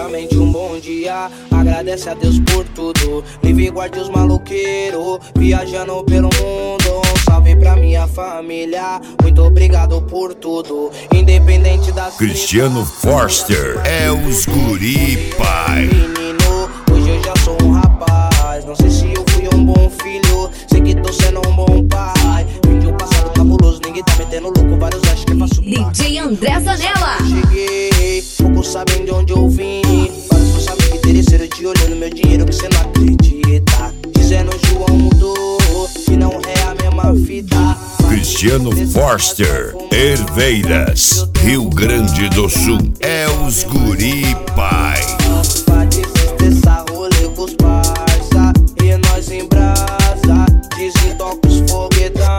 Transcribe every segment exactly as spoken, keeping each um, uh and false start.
primeiramente um bom dia. Agradece a Deus por tudo. Livre guarde os maloqueiros viajando pelo mundo. Um salve pra minha família. Muito obrigado por tudo. Independente das Cristiano Forster é os guri, pai. Menino, hoje eu já sou um rapaz. Não sei se eu fui um bom filho, sei que tô sendo um bom pai. Vim de um passado cabuloso, ninguém tá metendo louco. Vários acham que faço D J André Zanella. Cheguei, poucos sabem de onde eu vim. Vários não sabem que interesseiro te olhando meu dinheiro que cê não acredita. Dizendo João mudou, que não é a mesma fita. Cristiano Forster, Herveiras, Rio Grande do Sul, é os guri, pai. Pra desestressar rolê com os parça, e nós em brasa, desentoca os foguetão.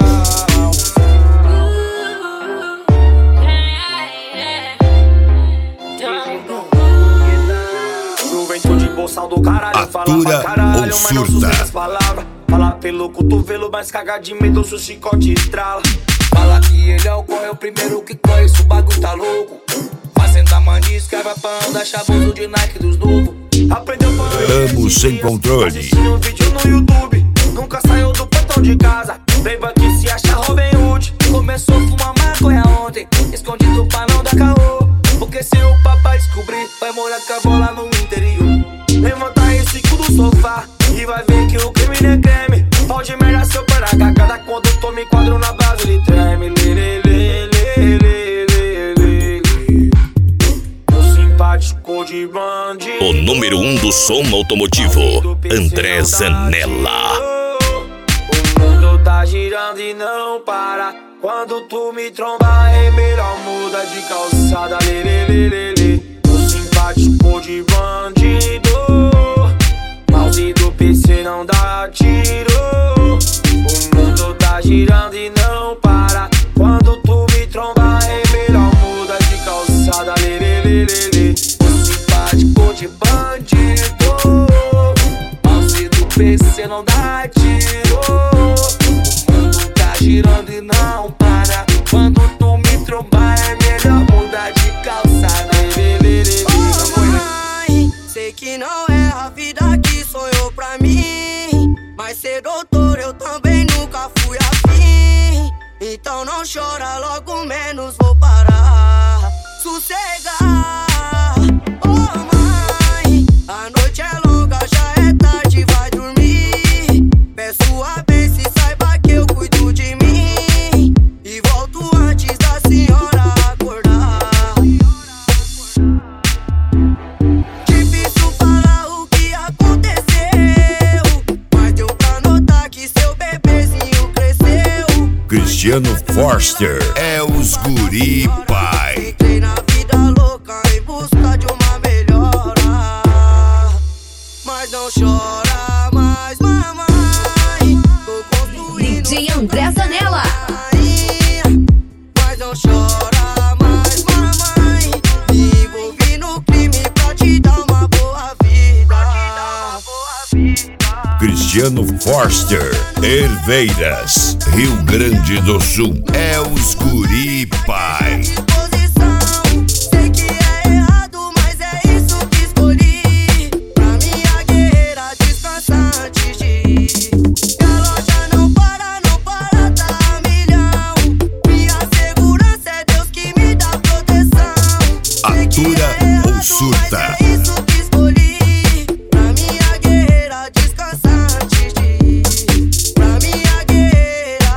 Juventude bolsal do caralho, Atura fala pra caralho, ou mas não surta? sucede as palavras. Fala pelo cotovelo, mas caga de medo se o chicote estrala. Fala que ele é o corre, é o primeiro que corre, se o bagulho tá louco. Fazendo a mania, escreva pra andar chavoso de Nike dos novos. Aprendeu pra Ramos sem controle. Assistindo um vídeo no YouTube, nunca saiu do portão de casa. Lembra que se acha Robin Hood. Começou a fumar maconha ontem, escondido pra não dar caô. Porque se o papai descobrir, vai morar com a bola no interior. Levanta esse cu do sofá e vai ver que o crime não é creme. Pau de merda seu para cá, cada quando eu tomo enquadro na base ele treme. Lê, lê, lê, lê, lê, lê, lê. O simpático de bandido. O número um do som automotivo, André Zanella. O mundo tá girando e não para. Quando tu me tromba é melhor muda de calçada. Lê, lê, lê, lê, lê. O simpático de bandido. Mouse do P C não dá tiro. O mundo tá girando e não para. Quando tu me tromba é melhor muda de calçada. Lê, lê, lê, lê, lê. O simpático de bandido. Mouse do P C não dá tiro. O mundo tá girando e não para. Quando tu me trombar é melhor mudar de calçada. Lê, lê, lê, lê. Oh, mãe, sei que não é a vida que sonhou pra mim, mas ser doutor eu também nunca fui afim. Então não chora, logo menos vou parar. Sossegar. Oh mãe, a noite é longa, já é tarde, vai dormir. Peço a bênção e saiba que eu cuido de mim. E volto antes da senhora acordar. Difícil falar o que aconteceu, mas deu pra notar que seu bebezinho cresceu. Cristiano Forster é os guri, pai. Entrei na vida louca em busca de uma melhora, mas não chora mais, mamãe. Tô construindo D J André Zanella. mas não chora mais, mamãe. Me envolvi no crime pra te dar uma boa vida. Cristiano Forster, Herveiras, Rio Grande do Sul, é os guri, pai. Posição, sei que é errado, mas é isso que escolhi. Pra minha guerreira descansar antes de ir. E a loja não para, não para, tá a milhão. Minha segurança é Deus que me dá proteção. Sei que Atura é errado, ou surta? mas é isso que escolhi. Pra minha guerreira descansar antes de ir. Pra minha guerreira,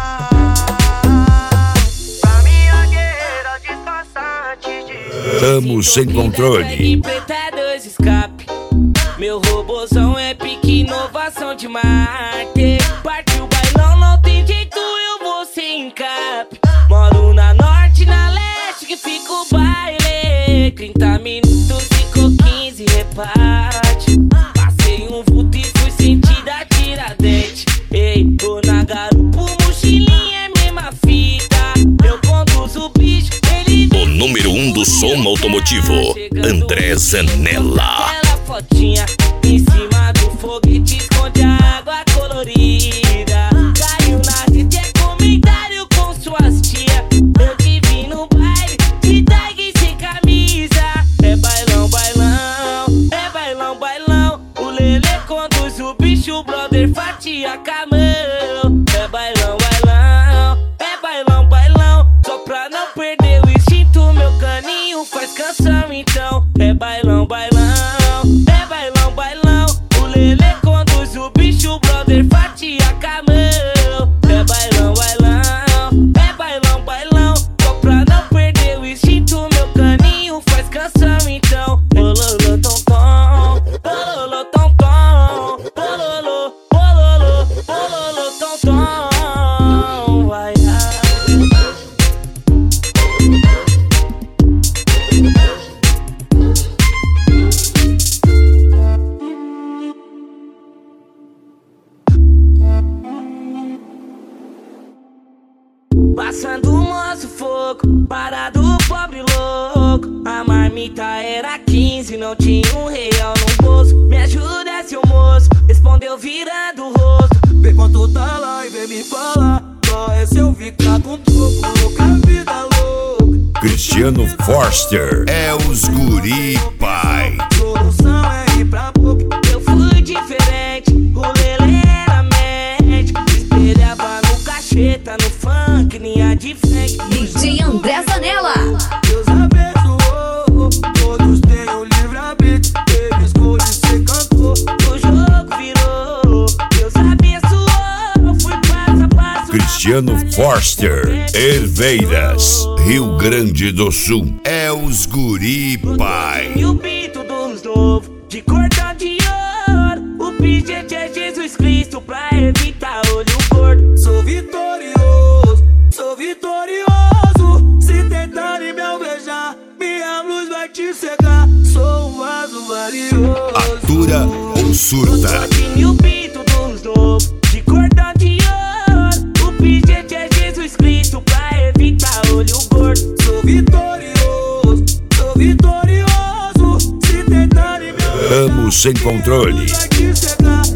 pra minha guerreira descansar antes de ir. Ramos sem controle. Preta dois escape. Meu robozão é pique, inovação de Marte. Partiu o bailão, não tem jeito, eu vou sem encape. Moro na norte, na leste, que fica o baile. trinta minutos, ficou quinze, reparte. Passei um vulto e fui sentir a Tiradentes. Ei, tô na garupa, mochilinha é mesma fita. Eu conduzo o bicho, ele O número um do som automotivo, André Zanella. aquela fotinha em cima do foguete, esconde a água colorida. Caiu na rede, é comentário com suas tia. Eu te vi no baile, de tag sem camisa. É bailão, bailão, Passando o moço fogo, parado o pobre louco. A marmita era quinze, não tinha um real no bolso. Me ajuda, seu moço, respondeu virando o rosto. Vê quanto tá lá e vem me falar. Só é se eu ficar com troco, louca vida louca. Cristiano Forster é os guri pai. Solução é ir pra boca. Eu fui diferente, o Lelê era médico. Espelhava no cacheta, no funk, linha de frente. D J André Zanella. Deus abençoou, todos têm o livre-arbítrio. Ele escolhe ser cantor. O jogo virou, Deus abençoou. Fui passo a passo. Cristiano Forster, Herveiras, Rio Grande do Sul, é os guri pai. E o pito dos novos, de cordão de ouro. O pijete é Jesus Cristo pra evitar olho gordo. Sou vitorioso, sou vitorioso. Se tentarem me alvejar, minha luz vai te cegar. Sou um vaso valioso. Atura ou surta? E o pito dos novos, de cordão de ouro. O pijete é Jesus Cristo pra evitar olho gordo. Sou vitorioso, sou vitorioso. Se tentarem me alvejar, Ramos sem controle. vai te cegar.